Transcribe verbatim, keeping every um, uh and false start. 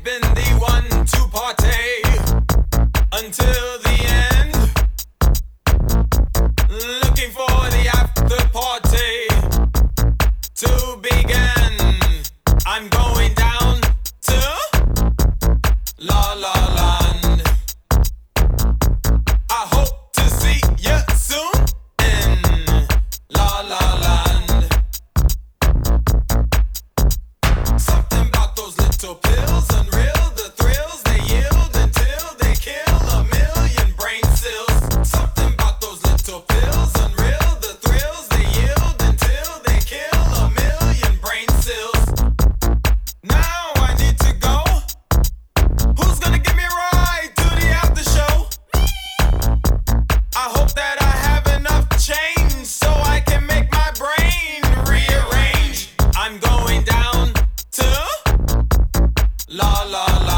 been the one to partay until the end. Looking for the after party to begin. I'm going down to La La Land. I hope to see you soon in La La Land. Something about those little pills, unreal, the thrills they yield until they kill a million brain cells. Something about those little pills, unreal, the thrills they yield until they kill a million brain cells. Now I need to go. Who's gonna give me a ride to the after show? I hope that I have enough change so I can make my brain rearrange. I'm going down to La La La.